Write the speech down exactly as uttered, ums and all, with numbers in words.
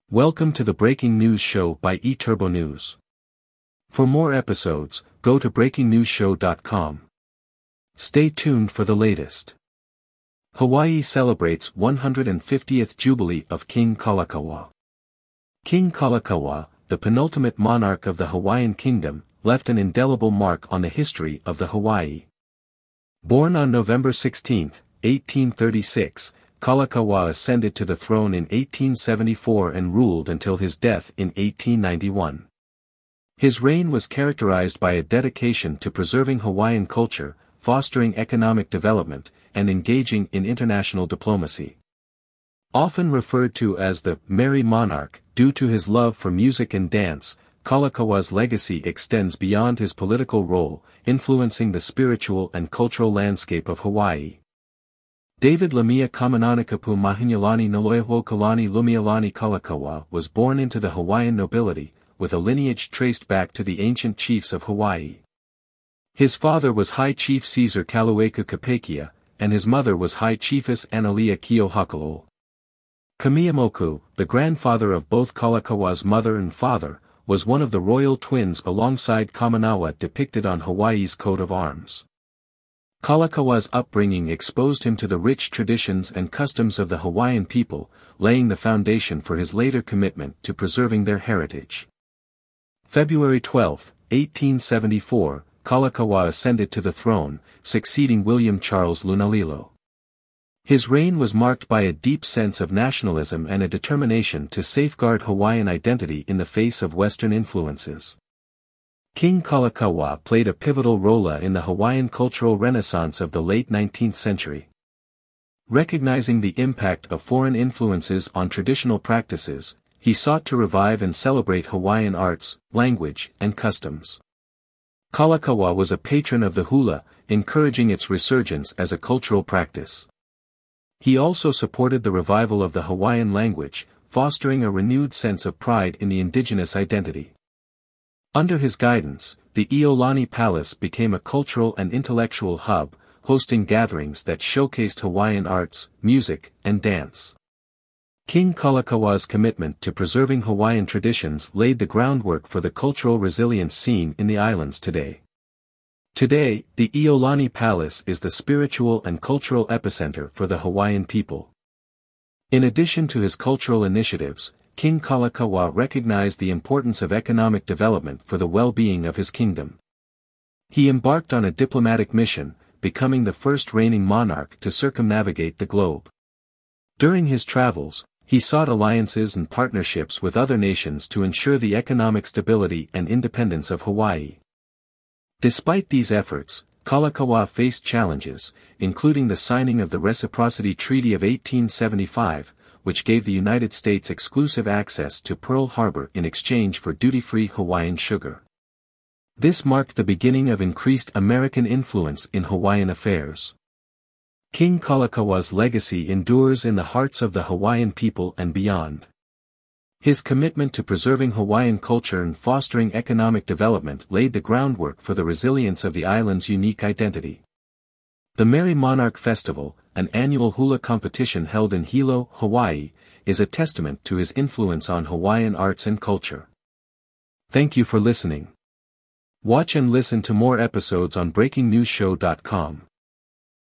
Welcome to the Breaking News Show by eTurbo News. For more episodes, go to breaking news show dot com. Stay tuned for the latest. Hawaii celebrates one hundred fiftieth Jubilee of King Kalakaua. King Kalakaua, the penultimate monarch of the Hawaiian Kingdom, left an indelible mark on the history of the Hawaii. Born on November sixteenth, eighteen thirty-six, Kalakaua ascended to the throne in eighteen seventy-four and ruled until his death in eighteen ninety-one. His reign was characterized by a dedication to preserving Hawaiian culture, fostering economic development, and engaging in international diplomacy. Often referred to as the Merry Monarch, due to his love for music and dance, Kalakaua's legacy extends beyond his political role, influencing the spiritual and cultural landscape of Hawaii. David Lamia Kamananakapu Mahinyalani Naloeho Kalani Lumialani Kalakaua was born into the Hawaiian nobility, with a lineage traced back to the ancient chiefs of Hawaii. His father was High Chief Caesar Kalueku Kapekia, and his mother was High Chiefess Analia Kiohakalol. Kamiamoku, the grandfather of both Kalakaua's mother and father, was one of the royal twins alongside Kamanawa depicted on Hawaii's coat of arms. Kalakaua's upbringing exposed him to the rich traditions and customs of the Hawaiian people, laying the foundation for his later commitment to preserving their heritage. February twelfth, eighteen seventy-four, Kalakaua ascended to the throne, succeeding William Charles Lunalilo. His reign was marked by a deep sense of nationalism and a determination to safeguard Hawaiian identity in the face of Western influences. King Kalakaua played a pivotal role in the Hawaiian cultural renaissance of the late nineteenth century. Recognizing the impact of foreign influences on traditional practices, he sought to revive and celebrate Hawaiian arts, language, and customs. Kalakaua was a patron of the hula, encouraging its resurgence as a cultural practice. He also supported the revival of the Hawaiian language, fostering a renewed sense of pride in the indigenous identity. Under his guidance, the Iolani Palace became a cultural and intellectual hub, hosting gatherings that showcased Hawaiian arts, music, and dance. King Kalakaua's commitment to preserving Hawaiian traditions laid the groundwork for the cultural resilience seen in the islands today. Today, the Iolani Palace is the spiritual and cultural epicenter for the Hawaiian people. In addition to his cultural initiatives, King Kalakaua recognized the importance of economic development for the well-being of his kingdom. He embarked on a diplomatic mission, becoming the first reigning monarch to circumnavigate the globe. During his travels, he sought alliances and partnerships with other nations to ensure the economic stability and independence of Hawaii. Despite these efforts, Kalakaua faced challenges, including the signing of the Reciprocity Treaty of eighteen seventy-five, which gave the United States exclusive access to Pearl Harbor in exchange for duty-free Hawaiian sugar. This marked the beginning of increased American influence in Hawaiian affairs. King Kalakaua's legacy endures in the hearts of the Hawaiian people and beyond. His commitment to preserving Hawaiian culture and fostering economic development laid the groundwork for the resilience of the island's unique identity. The Merry Monarch Festival, an annual hula competition held in Hilo, Hawaii, is a testament to his influence on Hawaiian arts and culture. Thank you for listening. Watch and listen to more episodes on breaking news show dot com.